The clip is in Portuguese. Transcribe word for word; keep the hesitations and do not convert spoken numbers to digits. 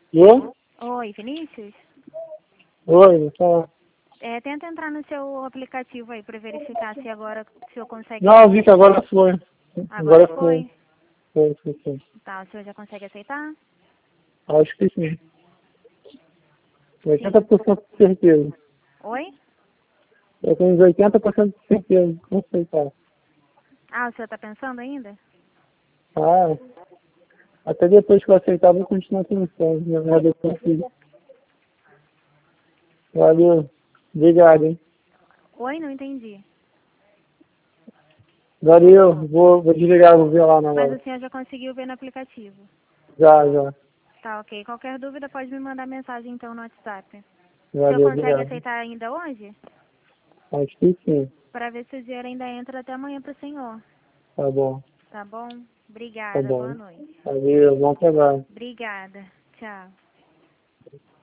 Eu? Oi, Vinícius? Oi, tá. É, tenta entrar no seu aplicativo aí para verificar se agora o senhor consegue Não, eu vi que agora foi. Agora Agora foi. foi? Foi, foi, foi. Tá, o senhor já consegue aceitar? Acho que sim. oitenta por cento de certeza. Oi? Eu tenho uns oitenta por cento de certeza. Não sei, tá. Ah, o senhor tá pensando ainda? Ah, até depois que eu aceitar, eu vou continuar pensando. Na verdade, eu consigo. Valeu. Obrigado, hein. Oi, não entendi. Valeu. Vou, vou desligar, vou ver lá na Mas hora. o senhor já conseguiu ver no aplicativo? Já, já. Tá, ok. Qualquer dúvida pode me mandar mensagem então no WhatsApp. O senhor Valeu, consegue obrigado. aceitar ainda hoje? Acho que sim. Para ver se o dinheiro ainda entra até amanhã pro senhor. Tá bom. Tá bom? Tá Obrigada. Boa bom. noite. Valeu, bom trabalho. Obrigada. Tchau.